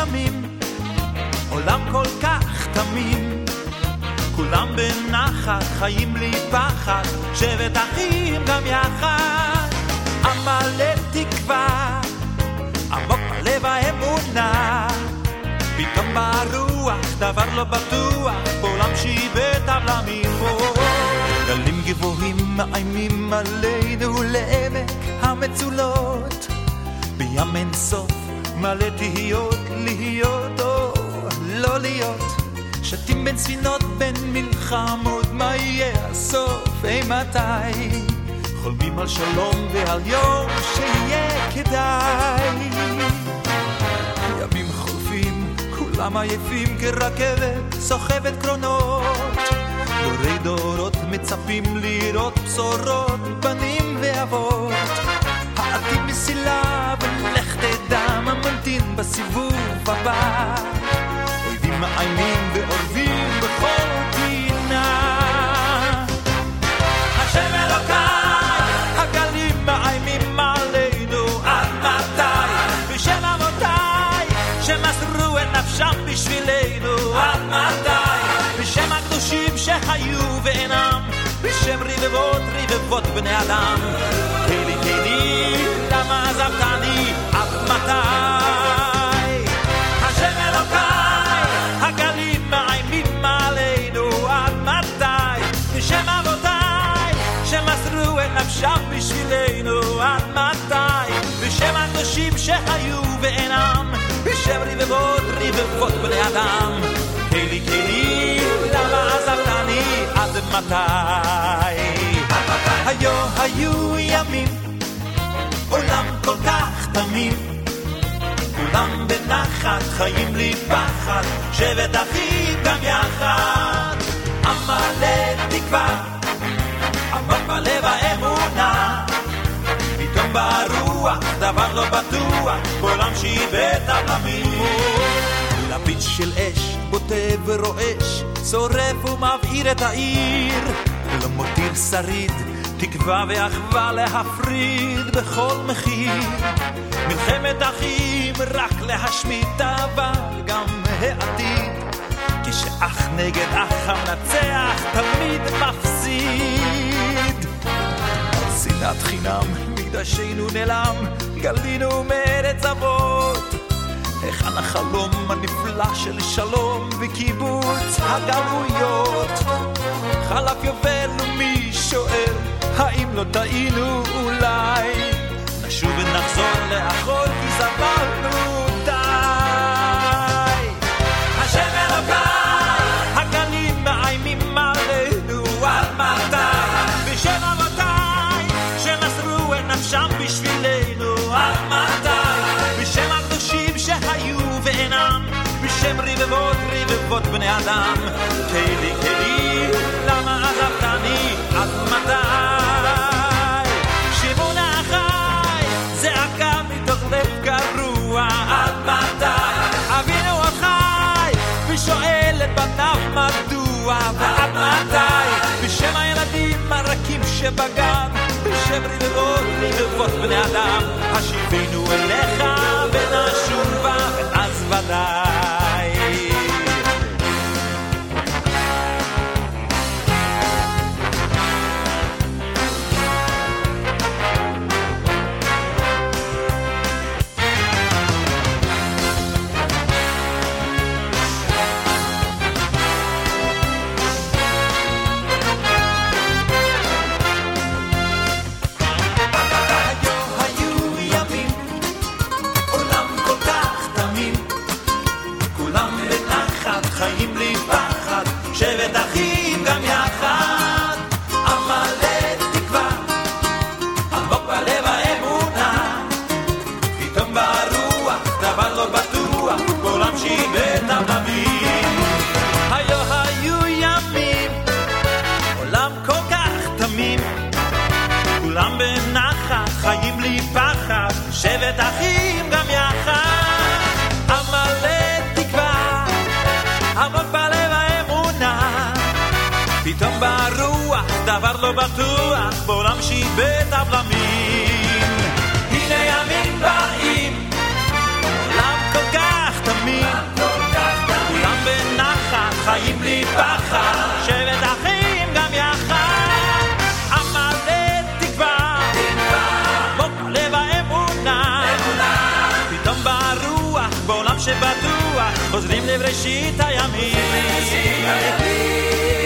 ימים, עולם כל כך תמים, כולם בנחת, חיים לי פחד, שבט אחים גם יחד. עמלה תקווה, עמוק בלב האמונה, פתאום ברוח דבר לא בטוח, בעולם שיבט עולמים. גלים גבוהים מאיימים עלינו לעמק המצולות, בים אין סוף מלא תהיות, להיות או לא להיות, שתים בין ספינות בין מלחמות, מה יהיה הסוף אימתי, חולמים על שלום ועל יום שיהיה כדאי. ימים חולפים כולם עייפים כרכבת סוחבת קרונות, דורי דורות מצפים לראות בשורות, בנים ואבות, העתיד מסילה ולך תדע מה ממתין בסיבוב הבא, אויבים מאיימים ואורבים בכל פינה. השם אלוקיי, הגלים מאיימים עלינו, עד מתי? בשם אבותיי שמסרו את נפשם בשבילנו, עד מתי? בשם הקדושים שהיו ואינם, בשם רבבות בני אדם, תהילי תהילי למה עזבתני, עד מתי? השם אלוקיי, הגלים מאיימים עלינו, עד מתי? בשם אבותיי שמסרו את נפשם בשבילנו, עד מתי? בשם הקדושים שהיו ואינם, בשם רבבות בני אדם, תהילי תהילי למה עזבתני, עד מתי? היו ימים, עולם כל כך תמים, כולם בנחת, חיים לי פחד, שבט אחים גם יחד. עמלה תקווה, עמוק בלב האמונה, פתאום ברוח דבר לא בטוח, בעולם שיבט עולמים. לפיד של אש בוטה ורועש, שורף ומבעיר את העיר, לא מותיר שריד, תקווה ואחווה להפריד בכל מחיר. מלחמת אחים רק להשמיד, אבל גם העתיד, כשאח נגד אח המנצח תמיד מפסיד. שנאת חינם מקדשנו נעלם, גלינו מארץ אבות, היכן החלום הנפלא של שלום וקיבוץ הגלויות? חלף יובל ומי שואל, האם לא טעינו אולי? נשוב ונחזור לאחור כי סבלנו די. השם אלוקיי, הגלים מאיימים עלינו, עד מתי? בשם אבותיי שמסרו את נפשם בשבילנו, עד מתי? בשם הקדושים שהיו ואינם, בשם רבבות בני אדם, תהילי תהילי למה עזבתני, עד מתי? שמעון אחי זעקה מתוך לב קרוע, עד מתי? אבינו החי ושואל את בניו מדוע, ועד מתי? בשם הילדים הרכים שבגן, בשם רבבות בני אדם, השיבנו אליך ונשובה, אז ודאי. שבט אחים גם יחד, עמלה תקווה, עמוק בלב האמונה, פתאום ברוח דבר לא בטוח, בעולם שיבט עולמים. היו ימים, עולם כל כך תמים, כולם בנחת, חיים לי פחד, שבט אחים גם יחד, עמלה תקווה, עמוק בלב פתאום ברוח דבר לא בטוח, בעולם שיבט עולמים. הנה ימים באים, עולם כל כך תמים, ובטוח חוזרים לבראשית הימים